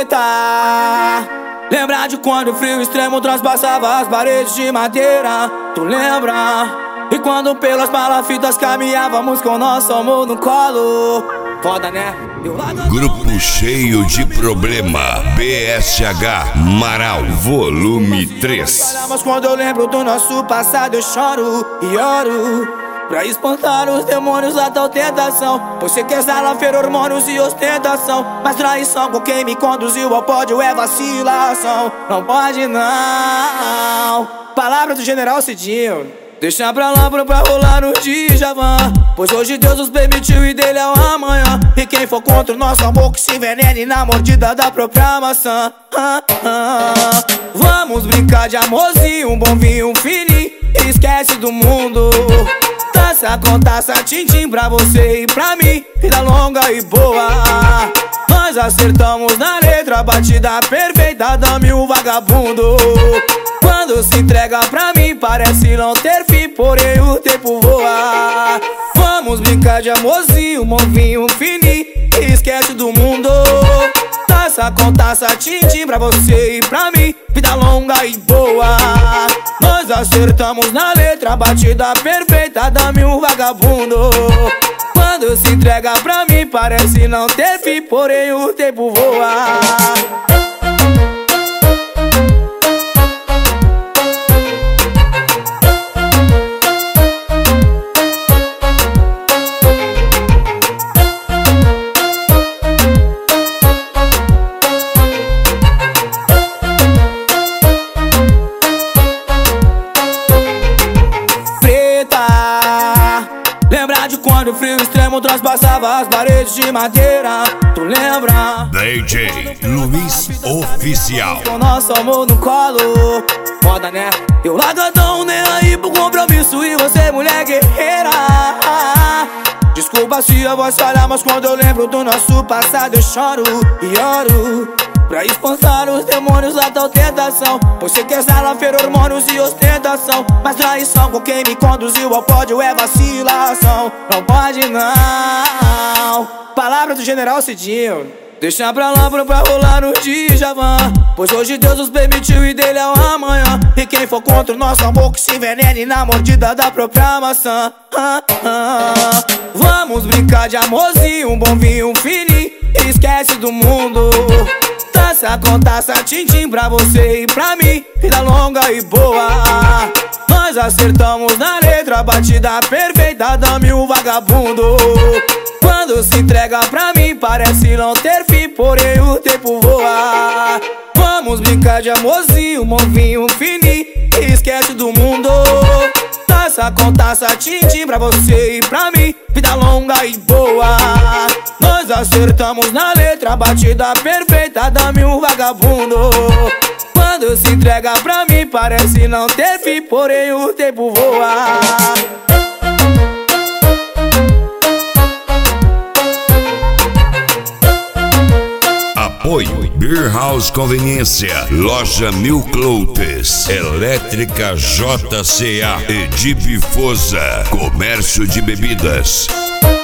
Preta, lembra de quando o frio extremo transpassava as paredes de madeira? Tu lembra? E quando pelas palafitas caminhávamos com nosso amor no colo? Foda, né? Grupo cheio de problema. BSH Marau, volume 3. Mas quando eu lembro do nosso passado eu choro e oro pra espantar os demônios da tal tentação. Você quer salafeiro, hormônios e ostentação, mas traição com quem me conduziu ao pódio é vacilação. Não pode não. Palavra do general Cidinho. Deixa pra lá pra rolar no Djavan, pois hoje Deus nos permitiu e dele é o amanhã. E quem for contra o nosso amor que se envenene na mordida da própria maçã. Vamos brincar de amorzinho, um bom vinho, um fininho, esquece do mundo. Taça com taça, tintim pra você e pra mim, vida longa e boa. Nós acertamos na letra, batida perfeita, dame o vagabundo. Quando se entrega pra mim parece não ter fim, porém o tempo voa. Vamos brincar de amorzinho, um vinho fininho, esquece do mundo. Taça com taça, tintim pra você e pra mim, vida longa e boa. Nós acertamos na letra, batida perfeita, dame um vagabundo. Quando se entrega pra mim parece não ter fim, porém o tempo voa. Lembra de quando o frio extremo transpassava as paredes de madeira? Tu lembra? DJ Luiz Oficial. Com nosso amor no colo. Foda, né? Eu largadão, nem aí pro compromisso, e você mulher guerreira. Desculpa se a voz falhar, mas quando eu lembro do nosso passado eu choro e oro pra espantar os demônios da tal tentação. Você quer salafeiro, hormônios e ostentação, mas traição com quem me conduziu ao pódio é vacilação. Não pode não. Palavra do general Cidinho. Deixa pra lá pra rolar no Djavan, pois hoje Deus nos permitiu e dele é o amanhã. E quem for contra o nosso amor que se envenene na mordida da própria maçã. Vamos brincar de amorzinho, um bom vinho, um fininho, esquece do mundo. Taça com taça, tintim pra você e pra mim, vida longa e boa. Nós acertamos na letra, batida perfeita, dame o vagabundo. Quando se entrega pra mim parece não ter fim, porém o tempo voa. Vamos brincar de amorzinho, um vinho, um fininho, esquece do mundo. Taça com taça, tintim pra você e pra mim, vida longa e boa. Nós acertamos na letra, batida perfeita, dame um vagabundo. Quando se entrega pra mim parece não ter fim, porém o tempo voa. Apoio Beer House Conveniência, Loja Mil Cloutes, Elétrica JCA, Edip Foza, Comércio de Bebidas.